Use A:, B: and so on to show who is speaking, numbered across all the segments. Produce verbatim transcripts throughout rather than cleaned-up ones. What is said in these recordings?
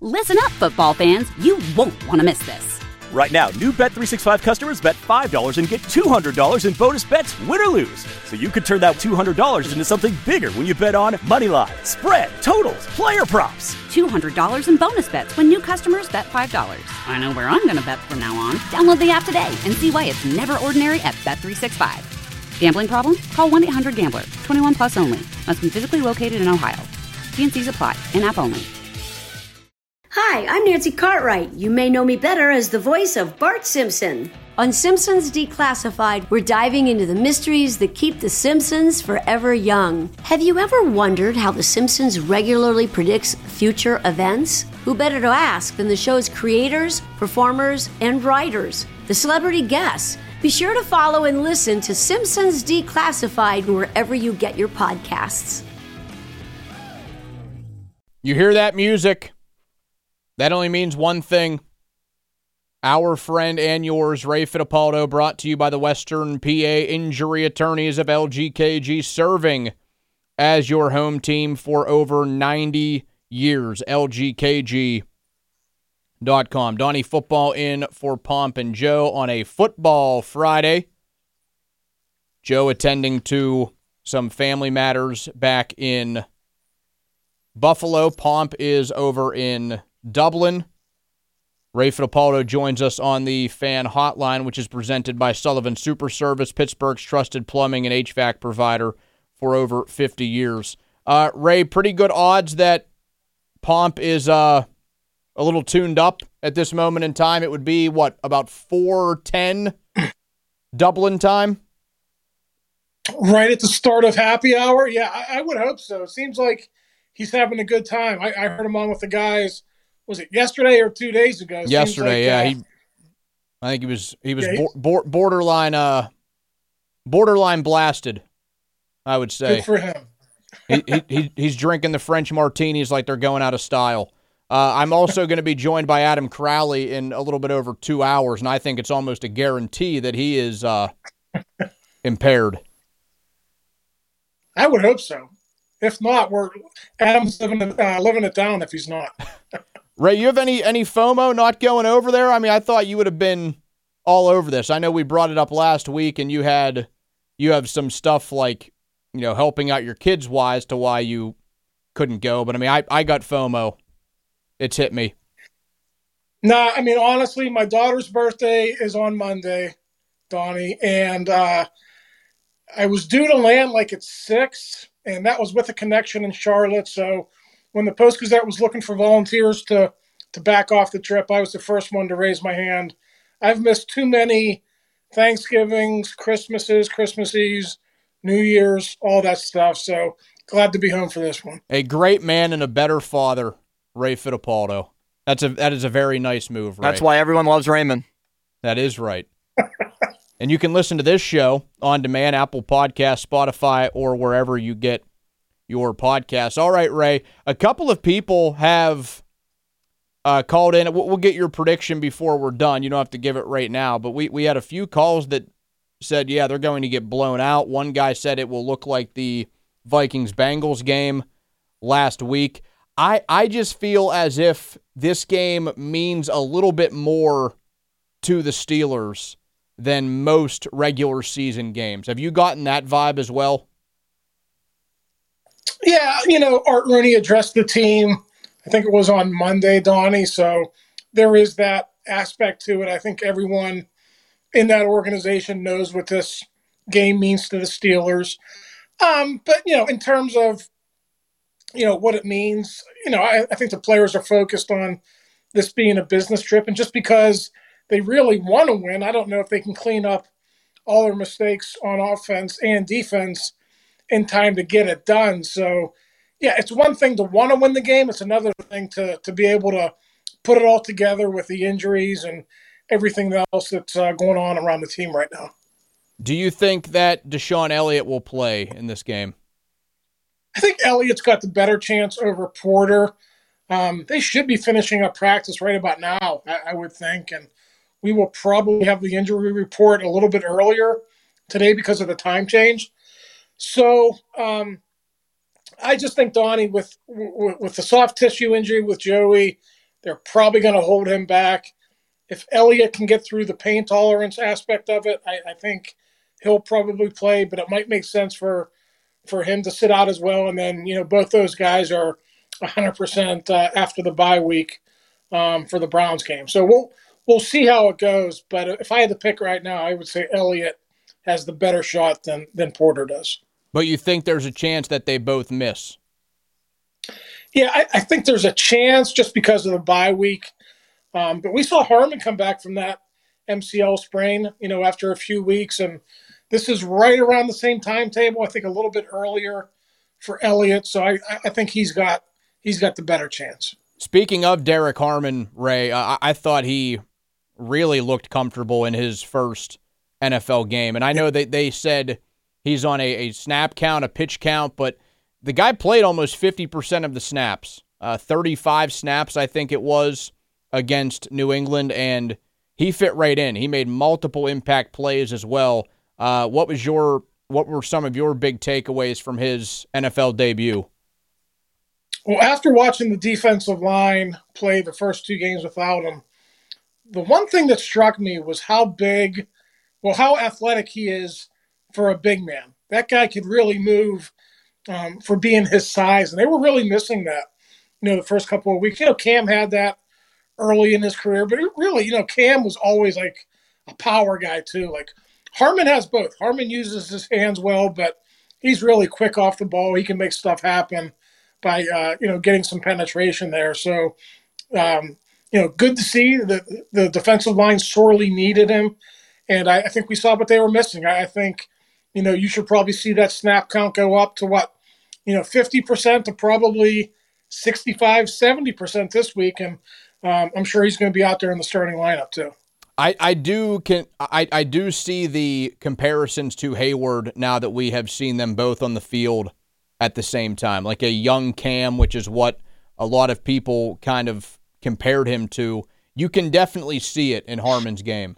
A: Listen up, football fans. You won't want to miss this.
B: Right now, new Bet three sixty-five customers bet five dollars and get two hundred dollars in bonus bets, win or lose. So you could turn that two hundred dollars into something bigger when you bet on money line, spread, totals, player props.
A: two hundred dollars in bonus bets when new customers bet five dollars. I know where I'm going to bet from now on. Download the app today and see why it's never ordinary at Bet three sixty-five. Gambling problem? Call one eight hundred gambler. twenty-one plus only. Must be physically located in Ohio. T and C's apply. In-app only.
C: Hi, I'm Nancy Cartwright. You may know me better as the voice of Bart Simpson. On Simpsons Declassified, we're diving into the mysteries that keep the Simpsons forever young. Have you ever wondered how the Simpsons regularly predicts future events? Who better to ask than the show's creators, performers, and writers, the celebrity guests? Be sure to follow and listen to Simpsons Declassified wherever you get your podcasts.
D: You hear that music? That only means one thing. Our friend and yours, Ray Fittipaldo, brought to you by the Western P A Injury Attorneys of L G K G, serving as your home team for over ninety years. L G K G dot com. Donnie Football in for Pomp and Joe on a football Friday. Joe attending to some family matters back in Buffalo. Pomp is over in Dublin. Ray Fittipaldo joins us on the fan hotline, which is presented by Sullivan Super Service, Pittsburgh's trusted plumbing and H V A C provider for over fifty years. Uh, Ray, pretty good odds that Pomp is uh, a little tuned up at this moment in time. It would be, what, about four ten Dublin time?
E: Right at the start of happy hour? Yeah, I, I would hope so. It seems like he's having a good time. I, I heard him on with the guys. Was it yesterday or two days ago? It
D: yesterday,
E: like,
D: yeah.
E: uh,
D: He, I think he was he was
E: yeah,
D: bo- bo- borderline uh, borderline blasted, I would say.
E: Good for him.
D: he, he, he he's drinking the French martinis like they're going out of style. Uh, I'm also going to be joined by Adam Crowley in a little bit over two hours, and I think it's almost a guarantee that he is uh, impaired.
E: I would hope so. If not, we're Adam's living it, uh, living it down if he's not.
D: Ray, you have any any FOMO not going over there? I mean, I thought you would have been all over this. I know we brought it up last week, and you had you have some stuff like, you know, helping out your kids wise to why you couldn't go. But I mean, I, I got FOMO. It's hit me.
E: Nah, I mean, honestly, my daughter's birthday is on Monday, Donnie, and uh, I was due to land like at six, and that was with a connection in Charlotte. So when the Post-Gazette was looking for volunteers to, to back off the trip, I was the first one to raise my hand. I've missed too many Thanksgivings, Christmases, Christmas Eves, New Year's, all that stuff. So glad to be home for this one.
D: A great man and a better father, Ray Fittipaldo. That's a that is a very nice move, Ray.
F: That's why everyone loves Raymond.
D: That is right. And you can listen to this show on demand, Apple Podcasts, Spotify, or wherever you get your podcasts. All right, Ray. A couple of people have uh, called in. We'll, we'll get your prediction before we're done. You don't have to give it right now. But we, we had a few calls that said, yeah, they're going to get blown out. One guy said it will look like the Vikings-Bengals game last week. I, I just feel as if this game means a little bit more to the Steelers than most regular season games. Have you gotten that vibe as well?
E: Yeah, you know, Art Rooney addressed the team. I think it was on Monday, Donnie. So there is that aspect to it. I think everyone in that organization knows what this game means to the Steelers. Um, but, you know, in terms of, you know, what it means, you know, I, I think the players are focused on this being a business trip. And just because they really want to win, I don't know if they can clean up all their mistakes on offense and defense in time to get it done. So, yeah, it's one thing to want to win the game. It's another thing to to be able to put it all together with the injuries and everything else that's uh, going on around the team right now.
D: Do you think that Deshaun Elliott will play in this game?
E: I think Elliott's got the better chance over Porter. Um, they should be finishing up practice right about now, I, I would think. And we will probably have the injury report a little bit earlier today because of the time change. So um, I just think, Donnie, with, with with the soft tissue injury with Joey, They're probably going to hold him back. If Elliott can get through the pain tolerance aspect of it, I, I think he'll probably play, but it might make sense for for him to sit out as well. And then, you know, both those guys are one hundred percent uh, after the bye week um, for the Browns game. So we'll we'll see how it goes. But if I had to pick right now, I would say Elliott has the better shot than than Porter does.
D: But you think there's a chance that they both miss?
E: Yeah, I, I think there's a chance just because of the bye week. Um, but we saw Harmon come back from that M C L sprain, you know, after a few weeks. And this is right around the same timetable, I think a little bit earlier for Elliott. So I, I think he's got he's got the better chance.
D: Speaking of Derek Harmon, Ray, I, I thought he really looked comfortable in his first N F L game. And I know that they said he's on a, a snap count, a pitch count, but the guy played almost fifty percent of the snaps, uh, thirty-five snaps, I think it was, against New England, and he fit right in. He made multiple impact plays as well. Uh, what was your what were some of your big takeaways from his N F L debut?
E: Well, after watching the defensive line play the first two games without him, the one thing that struck me was how big, well, how athletic he is for a big man. That guy could really move um, for being his size, and they were really missing that, you know, the first couple of weeks. You know, Cam had that early in his career, but it really, you know, Cam was always like a power guy too. Like Harmon has both. Harmon uses his hands well, but he's really quick off the ball. He can make stuff happen by, uh, you know, getting some penetration there. So, um, you know, good to see that the defensive line sorely needed him. And I, I think we saw what they were missing. I, I think, you know, you should probably see that snap count go up to what, you know, fifty percent to probably sixty-five, seventy percent this week. And um, I'm sure he's going to be out there in the starting lineup too.
D: I, I do can I, I do see the comparisons to Hayward now that we have seen them both on the field at the same time. Like a young Cam, which is what a lot of people kind of compared him to. You can definitely see it in Harmon's game.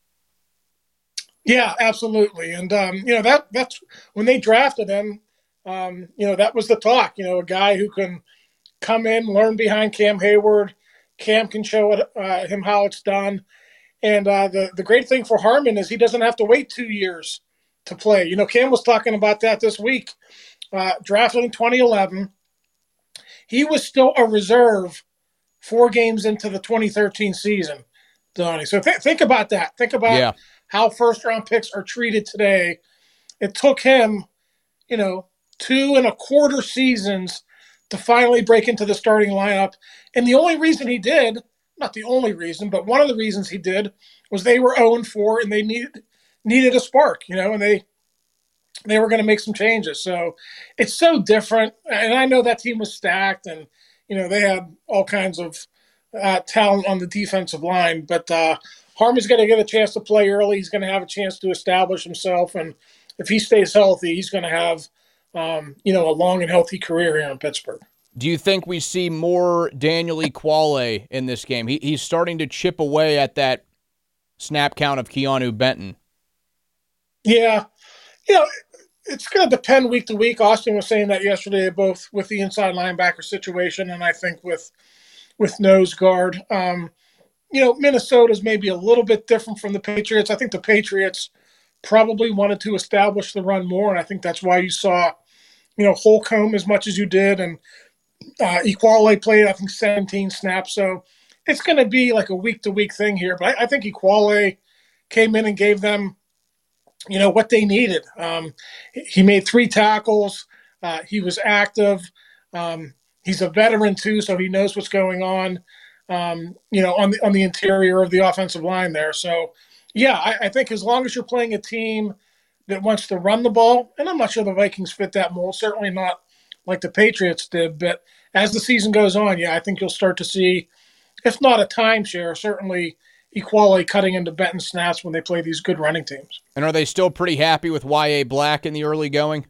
E: Yeah, absolutely. And, um, you know, that that's when they drafted him, um, you know, that was the talk, you know, a guy who can come in, learn behind Cam Hayward. Cam can show it, uh, him how it's done. And uh, the, the great thing for Harmon is he doesn't have to wait two years to play. You know, Cam was talking about that this week. Uh, drafted in twenty eleven. He was still a reserve four games into the twenty thirteen season, Donnie. So th- think about that. Think about yeah. how first-round picks are treated today. It took him, you know, two and a quarter seasons to finally break into the starting lineup. And the only reason he did, not the only reason, but one of the reasons he did was they were oh and four and they needed needed a spark, you know, and they they were going to make some changes. So it's so different. And I know that team was stacked and, you know, they had all kinds of uh, talent on the defensive line. But uh, Harmon's going to get a chance to play early. He's going to have a chance to establish himself. And if he stays healthy, he's going to have, um, you know, a long and healthy career here in Pittsburgh.
D: Do you think we see more Daniel Ekuale in this game? He, he's starting to chip away at that snap count of Keanu Benton.
E: Yeah. You know, it's going to depend week to week. Austin was saying that yesterday, both with the inside linebacker situation and I think with with nose guard. Um, you know, Minnesota's maybe a little bit different from the Patriots. I think the Patriots probably wanted to establish the run more, and I think that's why you saw, you know, Holcomb as much as you did, and uh, Ekuale played, I think, seventeen snaps. So it's going to be like a week-to-week thing here. But I, I think Ekuale came in and gave them, you know, what they needed. Um, he made three tackles. Uh, he was active. Um, he's a veteran too, so he knows what's going on, um, you know, on the on the interior of the offensive line there. So, yeah, I, I think as long as you're playing a team that wants to run the ball, and I'm not sure the Vikings fit that mold, certainly not like the Patriots did, but as the season goes on, yeah, I think you'll start to see, if not a timeshare, certainly Ekuale cutting into Benton snaps when they play these good running teams.
D: And are they still pretty happy with Y A Black in the early going?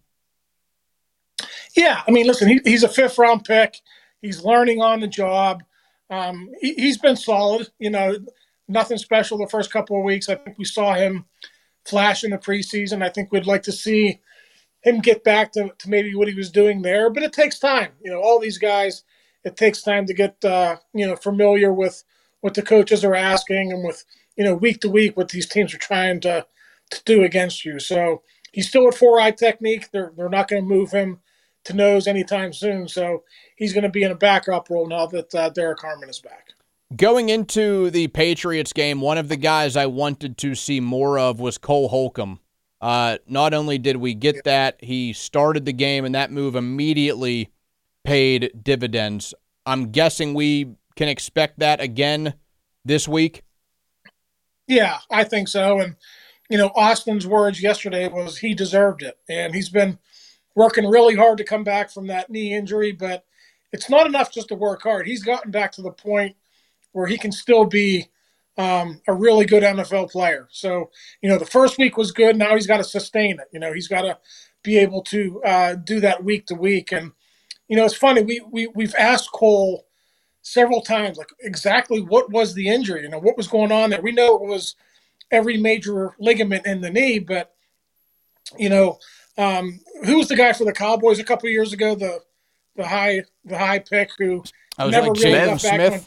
E: Yeah, I mean, listen, he, he's a fifth-round pick. He's learning on the job. Um, he, he's been solid. You know, nothing special the first couple of weeks. I think we saw him flash in the preseason. I think we'd like to see him get back to, to maybe what he was doing there, but it takes time. You know, all these guys, it takes time to get, uh, you know, familiar with what the coaches are asking and with, you know, week to week what these teams are trying to, to do against you. So he's still at four-eye technique. They're, they're not going to move him to nose anytime soon. So he's going to be in a backup role now that uh, Derek Harmon is back.
D: Going into the Patriots game, one of the guys I wanted to see more of was Cole Holcomb. Uh, not only did we get that, he started the game, and that move immediately paid dividends. I'm guessing we can expect that again this week?
E: Yeah, I think so. And, you know, Austin's words yesterday was he deserved it. And he's been working really hard to come back from that knee injury, but it's not enough just to work hard. He's gotten back to the point where he can still be um, a really good N F L player. So, you know, the first week was good. Now he's got to sustain it. You know, he's got to be able to uh, do that week to week. And, you know, it's funny. We, we, we've asked Cole several times, like, exactly what was the injury? You know, what was going on there? We know it was every major ligament in the knee, but, you know, um, who was the guy for the Cowboys a couple of years ago, the the high the high pick who
D: I was
E: never
D: like
E: really
D: Jalen
E: got back
D: Smith.
E: when,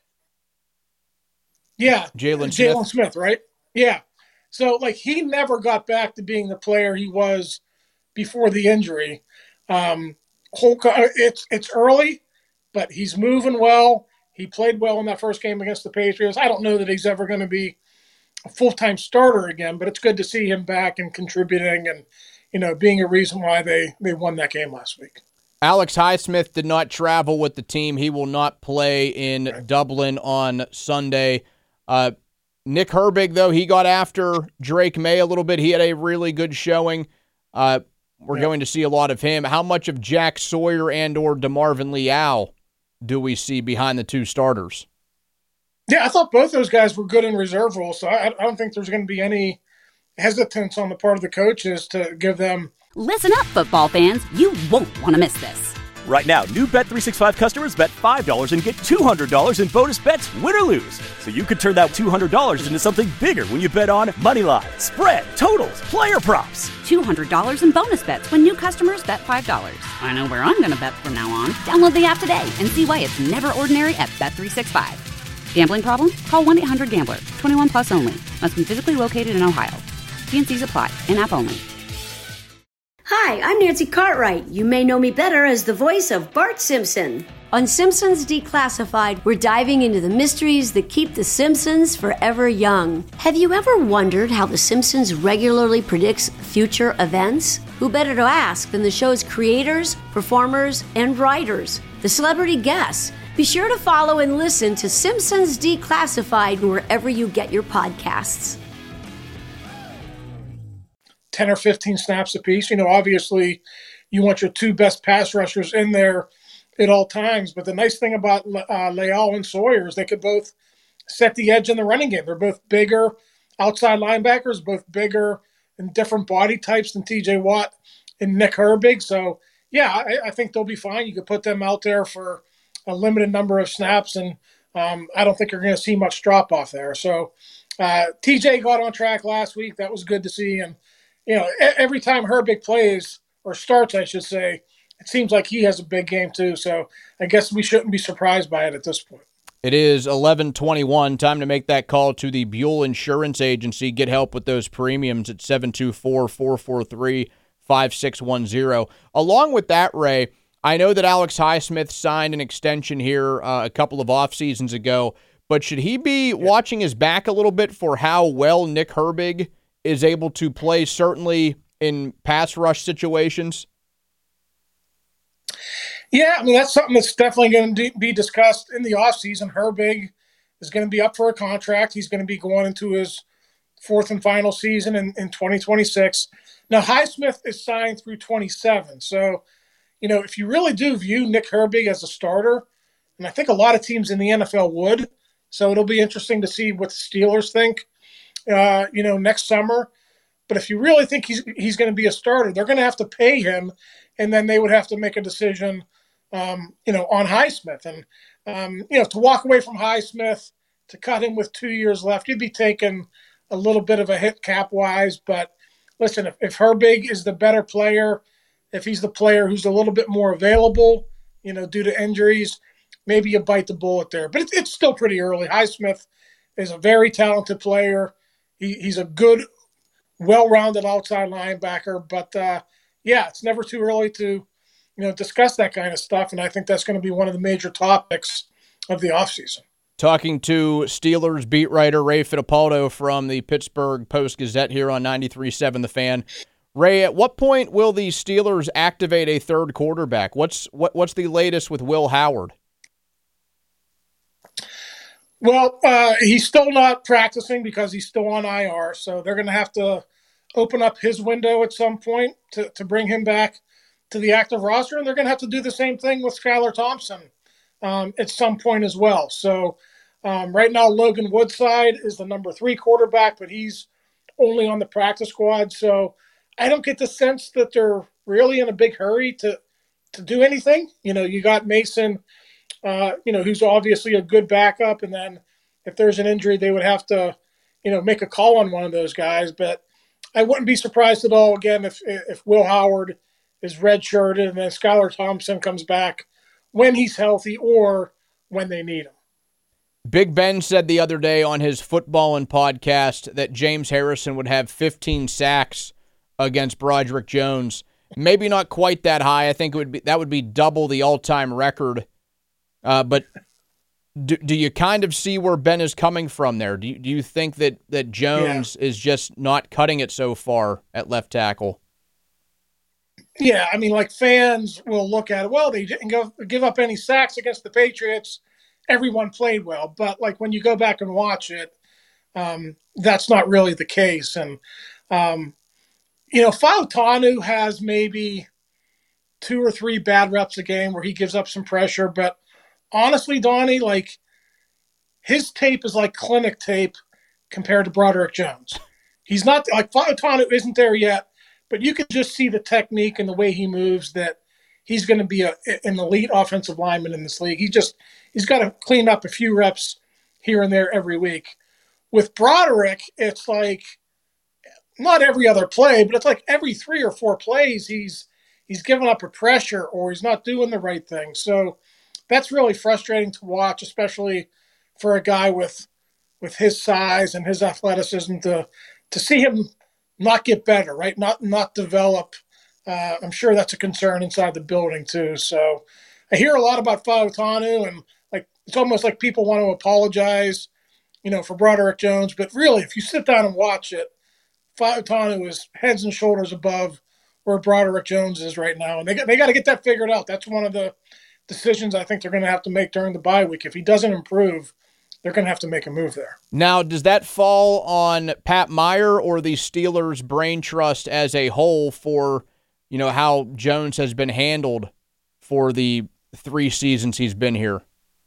E: yeah,
D: Jalen Smith.
E: Jalen Smith, right? Yeah. So, like, he never got back to being the player he was before the injury. Um, Hulk, it's it's early, but he's moving well. He played well in that first game against the Patriots. I don't know that he's ever going to be a full-time starter again, but it's good to see him back and contributing and, you know, being a reason why they, they won that game last week.
D: Alex Highsmith did not travel with the team. He will not play in
E: right.
D: Dublin on Sunday. Uh, Nick Herbig, though, he got after Drake May a little bit. He had a really good showing. Uh, we're yeah. going to see a lot of him. How much of Jack Sawyer and or DeMarvin Leal do we see behind the two starters?
E: Yeah, I thought both those guys were good in reserve roles, so I, I don't think there's going to be any hesitance on the part of the coaches to give them.
A: Listen up, football fans. You won't want to miss this.
B: Right now, new Bet three sixty-five customers bet five dollars and get two hundred dollars in bonus bets, win or lose. So you could turn that two hundred dollars into something bigger when you bet on Moneyline, spread, totals, player props.
A: two hundred dollars in bonus bets when new customers bet five dollars. I know where I'm going to bet from now on. Download the app today and see why it's never ordinary at Bet three sixty-five. Gambling problem? Call one eight hundred gambler. twenty-one plus only. Must be physically located in Ohio. T and C's apply. In-app only.
C: Hi, I'm Nancy Cartwright. You may know me better as the voice of Bart Simpson. On Simpsons Declassified, we're diving into the mysteries that keep The Simpsons forever young. Have you ever wondered how The Simpsons regularly predicts future events? Who better to ask than the show's creators, performers, and writers, the celebrity guests? Be sure to follow and listen to Simpsons Declassified wherever you get your podcasts.
E: ten or fifteen snaps apiece. You know, obviously you want your two best pass rushers in there at all times. But the nice thing about uh, Leal and Sawyer is they could both set the edge in the running game. They're both bigger outside linebackers, both bigger and different body types than T J Watt and Nick Herbig. So, yeah, I, I think they'll be fine. You could put them out there for a limited number of snaps, and um, I don't think you're going to see much drop-off there. So uh, T J got on track last week. That was good to see. And you know, every time Herbig plays, or starts, I should say, it seems like he has a big game too. So I guess we shouldn't be surprised by it at this point.
D: It is eleven twenty-one. Time to make that call to the Buell Insurance Agency. Get help with those premiums at seven two four, four four three, five six one zero. Along with that, Ray, I know that Alex Highsmith signed an extension here uh, a couple of off seasons ago, but should he be yeah. watching his back a little bit for how well Nick Herbig is able to play, certainly in pass rush situations?
E: Yeah, I mean, that's something that's definitely going to be discussed in the offseason. Herbig is going to be up for a contract. He's going to be going into his fourth and final season in, in twenty twenty-six. Now, Highsmith is signed through twenty-seven. So, you know, if you really do view Nick Herbig as a starter, and I think a lot of teams in the N F L would, so it'll be interesting to see what the Steelers think. Uh, you know, next summer. But if you really think he's he's going to be a starter, they're going to have to pay him, and then they would have to make a decision, um, you know, on Highsmith. And, um, you know, to walk away from Highsmith, to cut him with two years left, you'd be taking a little bit of a hit cap-wise. But, listen, if, if Herbig is the better player, if he's the player who's a little bit more available, you know, due to injuries, maybe you bite the bullet there. But it's, it's still pretty early. Highsmith is a very talented player. He, he's a good, well-rounded outside linebacker. But, uh, yeah, it's never too early to, you know, discuss that kind of stuff. And I think that's going to be one of the major topics of the offseason.
D: Talking to Steelers beat writer Ray Fittipaldo from the Pittsburgh Post-Gazette here on ninety-three point seven The Fan. Ray, at what point will the Steelers activate a third quarterback? What's what, what's the latest with Will Howard?
E: Well, uh, he's still not practicing because he's still on I R, so they're going to have to open up his window at some point to, to bring him back to the active roster, and they're going to have to do the same thing with Skylar Thompson Um, at some point as well. So um, right now, Logan Woodside is the number three quarterback, but he's only on the practice squad. So I don't get the sense that they're really in a big hurry to to do anything. You know, you got Mason, uh, you know, who's obviously a good backup. And then if there's an injury, they would have to, you know, make a call on one of those guys. But I wouldn't be surprised at all, again, if if Will Howard is redshirted and then Skylar Thompson comes back when he's healthy or when they need him.
D: Big Ben said the other day on his Footballin' podcast that James Harrison would have fifteen sacks against Broderick Jones. Maybe not quite that high. I think it would be that would be double the all-time record. Uh, but do, do you kind of see where Ben is coming from there? Do you, do you think that, that Jones yeah. is just not cutting it so far at left tackle?
E: Yeah, I mean, like, fans will look at it, well, they didn't go, give up any sacks against the Patriots. Everyone played well. But, like, when you go back and watch it, um, that's not really the case. And, um, you know, Fautanu has maybe two or three bad reps a game where he gives up some pressure. But honestly, Donnie, like, his tape is like clinic tape compared to Broderick Jones. He's not – like, Fautanu isn't there yet. But you can just see the technique and the way he moves that he's going to be a, an elite offensive lineman in this league. He just he's got to clean up a few reps here and there every week. With Broderick, it's like not every other play, but it's like every three or four plays he's he's giving up a pressure or he's not doing the right thing. So that's really frustrating to watch, especially for a guy with with his size and his athleticism to to see him not get better, right? Not not develop. Uh, I'm sure that's a concern inside the building too. So I hear a lot about Fautanu, and like it's almost like people want to apologize, you know, for Broderick Jones. But really, if you sit down and watch it, Fautanu is heads and shoulders above where Broderick Jones is right now, and they got, they got to get that figured out. That's one of the decisions I think they're going to have to make during the bye week. If he doesn't improve, they're going to have to make a move there.
D: Now, does that fall on Pat Meyer or the Steelers' brain trust as a whole for, you know, how Jones has been handled for the three seasons he's been here?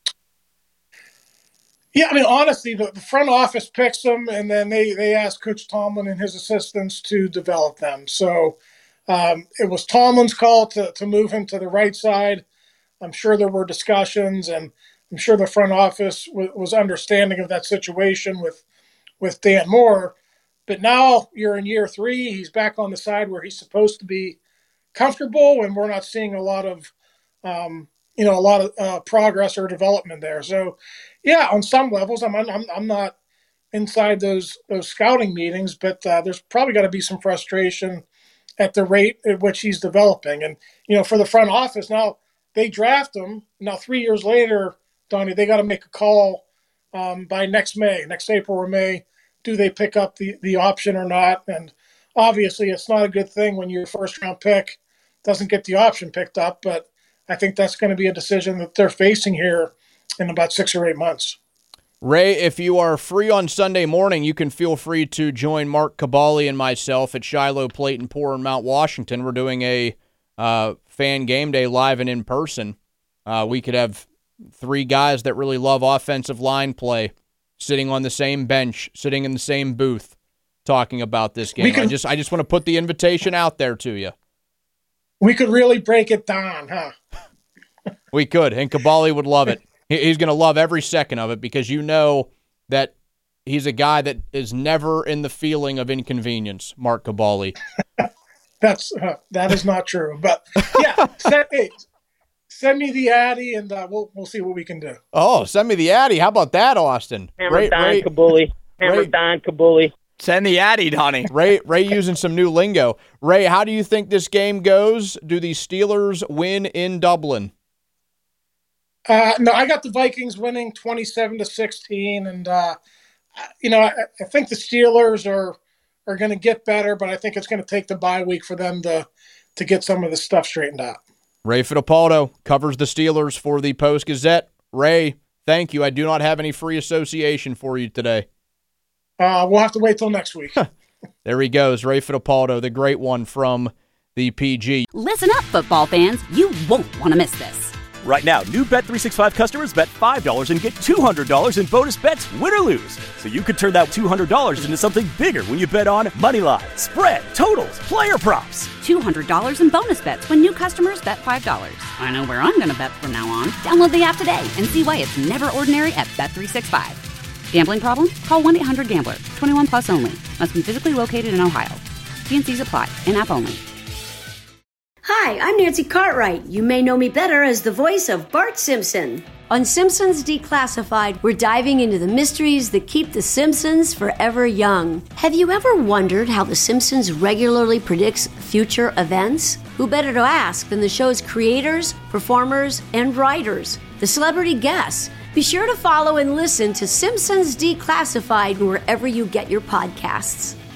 E: Yeah, I mean, honestly, the, the front office picks them, and then they, they ask Coach Tomlin and his assistants to develop them. So um, it was Tomlin's call to, to move him to the right side. I'm sure there were discussions, and I'm sure the front office w- was understanding of that situation with with Dan Moore. But now you're in year three. He's back on the side where he's supposed to be comfortable, and we're not seeing a lot of, um, you know, a lot of uh, progress or development there. So, yeah, on some levels, I'm I'm, I'm not inside those those scouting meetings, but uh, there's probably got to be some frustration at the rate at which he's developing. And you know, for the front office now, they draft him. Now, three years later, Donnie, they got to make a call um, by next May, next April or May. Do they pick up the, the option or not? And obviously, it's not a good thing when your first-round pick doesn't get the option picked up, but I think that's going to be a decision that they're facing here in about six or eight months.
D: Ray, if you are free on Sunday morning, you can feel free to join Mark Cabali and myself at Shiloh Plate and Pour in Mount Washington. We're doing a uh, fan game day live and in person. Uh, we could have three guys that really love offensive line play sitting on the same bench, sitting in the same booth, talking about this game. Can, I just I just want to put the invitation out there to you.
E: We could really break it down, huh?
D: We could, and Cabali would love it. He's going to love every second of it because you know that he's a guy that is never in the feeling of inconvenience, Mark Cabali.
E: That's uh, that is not true. But, yeah, hey, send me the Addy, and uh, we'll we'll see what we can do.
D: Oh, send me the Addy. How about that, Austin?
F: Hammer
D: Ray,
F: Don
D: Ray,
F: Kabuli. Hammer
D: Ray,
F: Don Kabuli.
G: Send the Addy, Donnie.
D: Ray, Ray using some new lingo. Ray, how do you think this game goes? Do the Steelers win in Dublin?
E: Uh, no, I got the Vikings winning twenty-seven to sixteen, and uh, you know I, I think the Steelers are are going to get better, but I think it's going to take the bye week for them to to get some of the stuff straightened out.
D: Ray Fittipaldo covers the Steelers for the Post-Gazette. Ray, thank you. I do not have any free association for you today.
E: Uh, we'll have to wait till next week.
D: There he goes, Ray Fittipaldo, the great one from the P G.
A: Listen up, football fans. You won't want to miss this.
B: Right now, new Bet three sixty-five customers bet five dollars and get two hundred dollars in bonus bets, win or lose. So you could turn that two hundred dollars into something bigger when you bet on moneyline, spread, totals, player props.
A: two hundred dollars in bonus bets when new customers bet five dollars. I know where I'm going to bet from now on. Download the app today and see why it's never ordinary at Bet three sixty-five. Gambling problem? Call one eight hundred gambler. twenty-one plus only. Must be physically located in Ohio. T and C's apply. In-app only.
C: Hi, I'm Nancy Cartwright. You may know me better as the voice of Bart Simpson. On Simpsons Declassified, we're diving into the mysteries that keep the Simpsons forever young. Have you ever wondered how The Simpsons regularly predicts future events? Who better to ask than the show's creators, performers, and writers, the celebrity guests? Be sure to follow and listen to Simpsons Declassified wherever you get your podcasts.